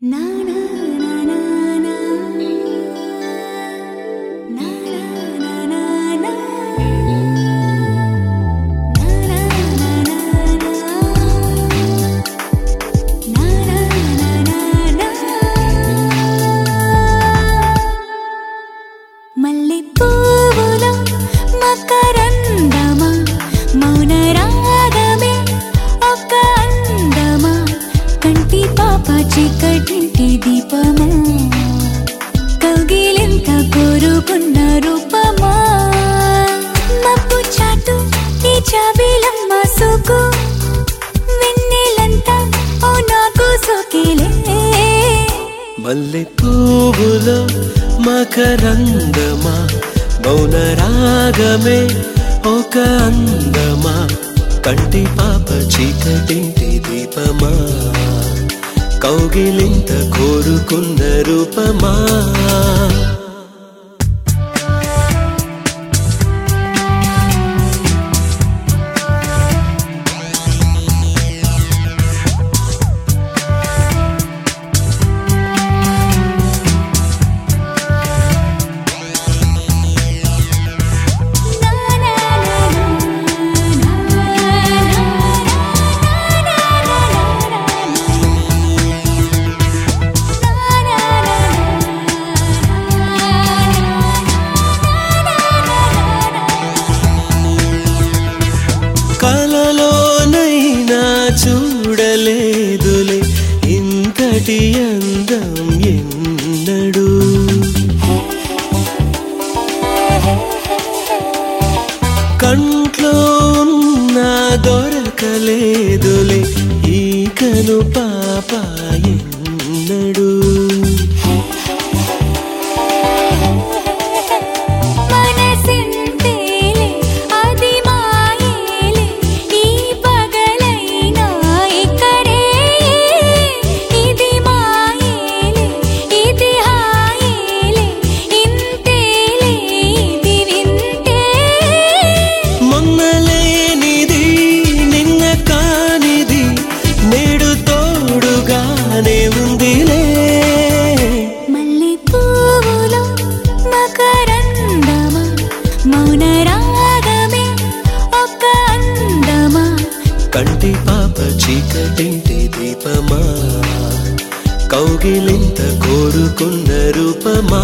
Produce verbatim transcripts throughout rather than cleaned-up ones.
మల్లె పువ్వులో మకరందమా మౌన రాగమే ఒక అందమా కంటి పాప చీకటింటి దీపమా కౌగిలింత కోరుకున్న రూపమా మబ్బు చాటు ఈ జాబిలమ్మ సోకు వెన్నెలంతా ఓ నాకు సోకిలే మల్లె పువ్వులో మకరందమా మౌన రాగమే ఒక అందమా కంటి పాప చీకటింటి దీపమా కౌగిలింత కోరుకున్న రూపమా కలలోనైనా చూడలేదులే ఇంతటి అందం ఎన్నడూ కంట్లో ఉన్నా దొరకలేదులే ఈ కను పాప ఎన్నడూ కంటి పాప చీకటింటి దీపమా కౌగిలింత కోరుకున్న రూపమా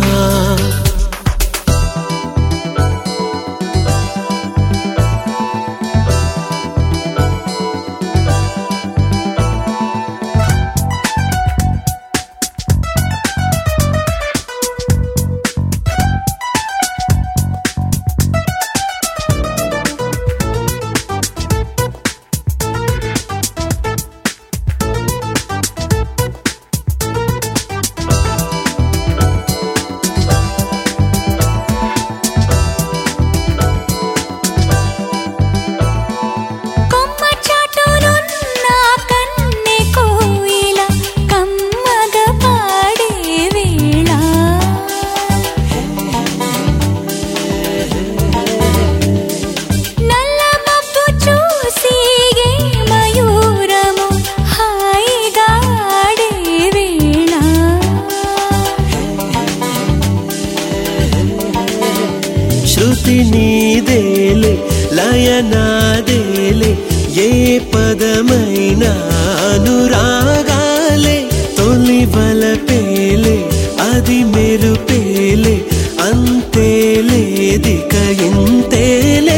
శృతి నీదేలే లయ నాదేలే ఏ పదమైనా అనురాగాలే తొలి వలపేలే అది మెరుపేలే అంతేలే దిక ఇంతేలే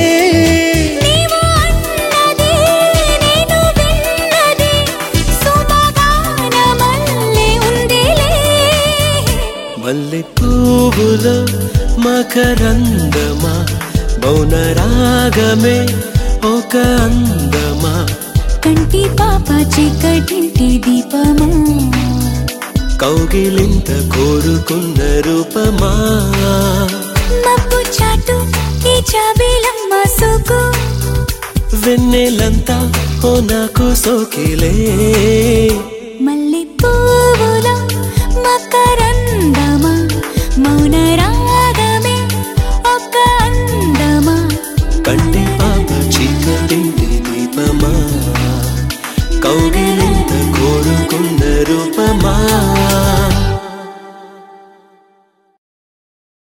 మల్లె పువ్వులో మకరందమా మౌన రాగమే ఒక అందమా కంటి పాప చీకటింటి దీపమా కౌగిలింత కోరుకున్న రూపమా మబ్బు చాటు ఈ జాబిలమ్మ సోకు వెన్నెలంతా ఓ నాకు సోకిలే మల్లె